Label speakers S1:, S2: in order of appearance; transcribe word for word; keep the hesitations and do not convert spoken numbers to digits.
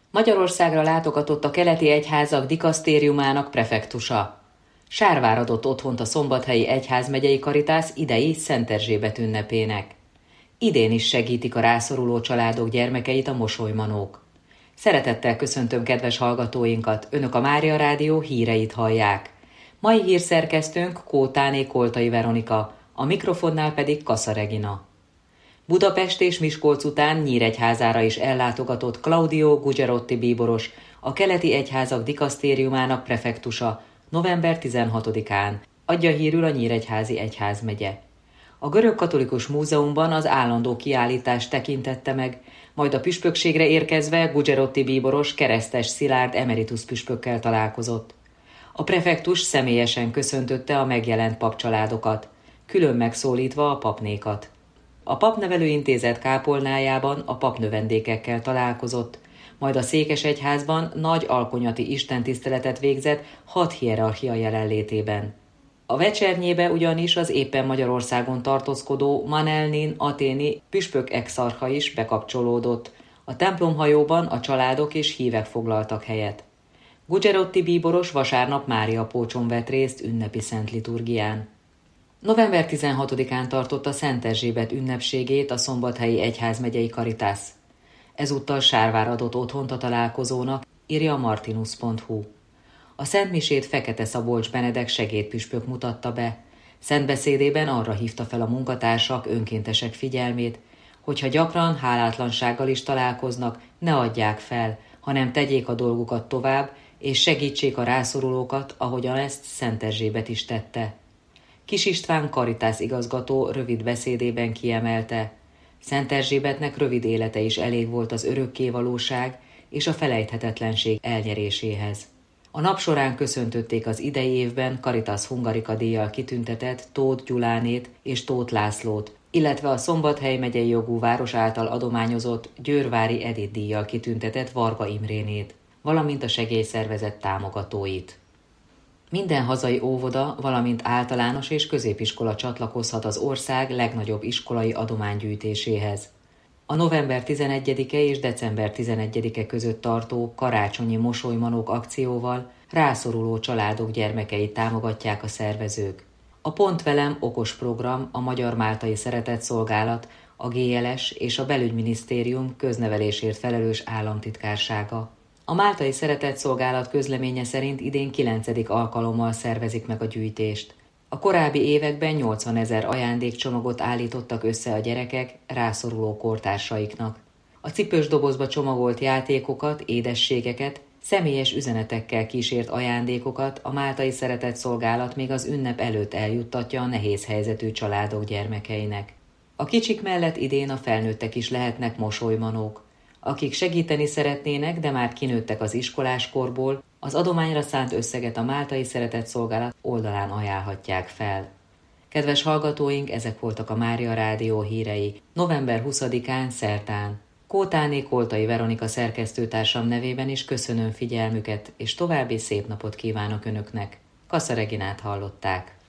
S1: Magyarországra látogatott a keleti egyházak dikasztériumának prefektusa. Sárvár adott otthont a Szombathelyi Egyházmegyei Karitász idei Szent Erzsébet ünnepének. Idén is segítik a rászoruló családok gyermekeit a mosolymanók. Szeretettel köszöntöm kedves hallgatóinkat, Önök a Mária Rádió híreit hallják. Mai hírszerkesztőnk Kótáné Koltai Veronika, a mikrofonnál pedig Kassa Regina. Budapest és Miskolc után Nyíregyházára is ellátogatott Claudio Gugerotti bíboros, a keleti egyházak dikasztériumának prefektusa november tizenhatodikán, adja hírül a Nyíregyházi Egyházmegye. A Görög-katolikus múzeumban az állandó kiállítást tekintette meg, majd a püspökségre érkezve Gugerotti bíboros keresztes Szilárd emeritus püspökkel találkozott. A prefektus személyesen köszöntötte a megjelent papcsaládokat, külön megszólítva a papnékat. A Papnevelőintézet kápolnájában a papnövendékekkel találkozott, majd a székesegyházban nagy alkonyati istentiszteletet végzett hat hierarchia jelenlétében. A vecsernyébe ugyanis az éppen Magyarországon tartózkodó Manelnin athéni püspök exarcha is bekapcsolódott. A templomhajóban a családok és hívek foglaltak helyet. Gugerotti bíboros vasárnap Máriapócson vett részt ünnepi szent liturgián. november tizenhatodikán tartotta Szent Erzsébet ünnepségét a Szombathelyi Egyházmegyei Karitász. Ezúttal Sárvár adott otthont a találkozónak, írja a martinus pont hu. A szentmisét Fekete Szabolcs Benedek segédpüspök mutatta be. Szentbeszédében arra hívta fel a munkatársak, önkéntesek figyelmét, hogyha gyakran hálátlansággal is találkoznak, ne adják fel, hanem tegyék a dolgukat tovább, és segítsék a rászorulókat, ahogyan ezt Szent Erzsébet is tette. Kis István Karitász igazgató rövid beszédében kiemelte, Szent Erzsébetnek rövid élete is elég volt az örökkévalóság és a felejthetetlenség elnyeréséhez. A nap során köszöntötték az idei évben Caritas Hungarica díjjal kitüntetett Tóth Gyulánét és Tóth Lászlót, illetve a Szombathely megyei jogú város által adományozott Győrvári Edith díjjal kitüntetett Varga Imrénét, valamint a segélyszervezet támogatóit. Minden hazai óvoda, valamint általános és középiskola csatlakozhat az ország legnagyobb iskolai adománygyűjtéséhez. A november tizenegyedike és december tizenegyedike között tartó karácsonyi mosolymanók akcióval rászoruló családok gyermekeit támogatják a szervezők. A Pont Velem okos program, a Magyar Máltai Szeretetszolgálat, a gé el es és a Belügyminisztérium köznevelésért felelős államtitkársága. A Máltai Szeretetszolgálat közleménye szerint idén kilencedik alkalommal szervezik meg a gyűjtést. A korábbi években nyolcvanezer ajándékcsomagot állítottak össze a gyerekek rászoruló kortársaiknak. A cipős dobozba csomagolt játékokat, édességeket, személyes üzenetekkel kísért ajándékokat a Máltai Szeretetszolgálat még az ünnep előtt eljuttatja a nehéz helyzetű családok gyermekeinek. A kicsik mellett idén a felnőttek is lehetnek mosolymanók. Akik segíteni szeretnének, de már kinőttek az iskoláskorból, az adományra szánt összeget a Máltai Szeretetszolgálat oldalán ajánlhatják fel. Kedves hallgatóink, ezek voltak a Mária Rádió hírei november huszadikán szerdán. Kótáné Koltai Veronika szerkesztőtársam nevében is köszönöm figyelmüket, és további szép napot kívánok Önöknek. Kassa Reginát hallották.